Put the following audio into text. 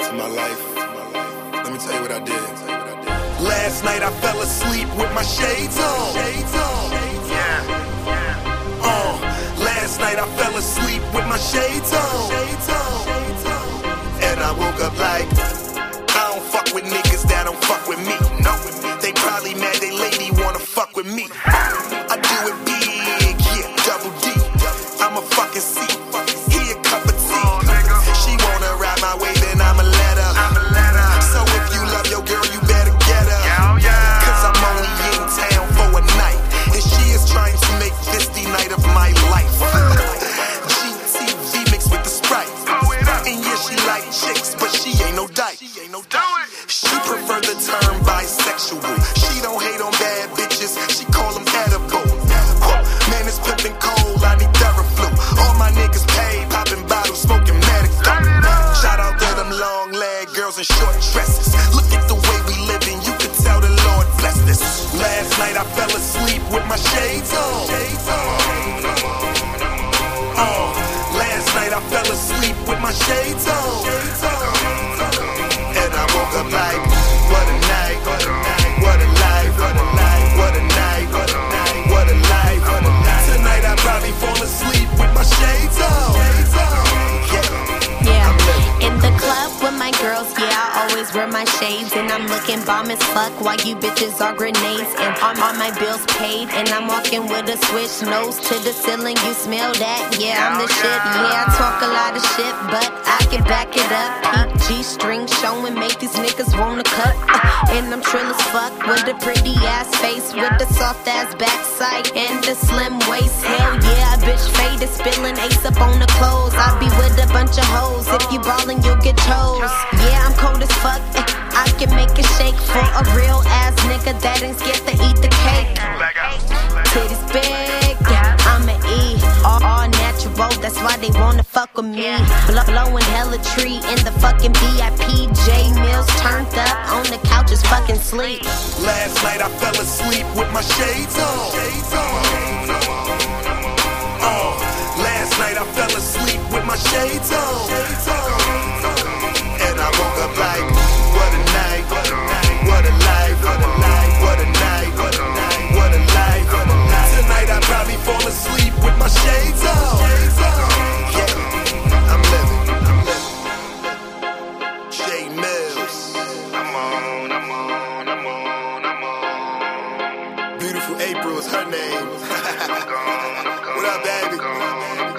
of my life. Let me tell you what I did. Last night I fell asleep with my shades on. Last night I fell asleep with my shades on. And I woke up like, I don't fuck with niggas that don't fuck with me. No, they probably mad they lady wanna fuck with me. I do it big, yeah, double D. I'm a fucking C, he a cup of tea. She wanna ride my way, then I'ma let her. So if you love your girl, you better get her. Cause I'm only in town for a night, and she is trying to make this the night of my life. GTV mixed with the Sprite. And yeah, she like chicks, but she ain't no dyke. She prefer the term bisexual. She don't hate on bad bitches, she call them edible. Man, it's pimpin' cold, I need Theraflu. All my niggas paid, popping bottles, smoking medic. Shout out to them long leg girls in short dresses. Look at the way we living, you can tell the Lord bless this. Last night I fell asleep with my shades on. Last night I fell asleep with my shades on. And I woke up like, what a night, what a night, what a life, what a life, what a night, what a night, what a life, what a night. Tonight I probably fall asleep with my shades on. Yeah, in the club with my girls, yeah, I always wear my shades. And I'm looking bomb as fuck while you bitches are grenades. And all my bills paid, and I'm walking with a switch. Nose to the ceiling, you smell that? Yeah, I'm the shit. Yeah, I talk a lot of shit, but I can back it up. Keep G-string showing, make these niggas wanna cut. And I'm trill as fuck with a pretty ass face, with the soft ass backside and the slim waist. Hell yeah, bitch faded, spilling ace up on the clothes. I be with a bunch of hoes. If you ballin', you'll get chose. Yeah, I'm cold as fuck. I can make it shake for a real ass nigga that ain't scared to eat the cake. Titties big, I'ma eat all natural. That's why they wanna fuck with me. Blowing hella tree in the fucking VIP. J Mills turned up on the couch, just fucking sleep. Last night I fell asleep with my shades on. Last night I fell asleep with my shades on. And I woke up like, what a night, what a night, what a life, what a life, what a night, what a night, what a life, what a night. Tonight I probably fall asleep with my shades on. Yeah, I'm living. J Mills. Beautiful April is her name. What up, baby?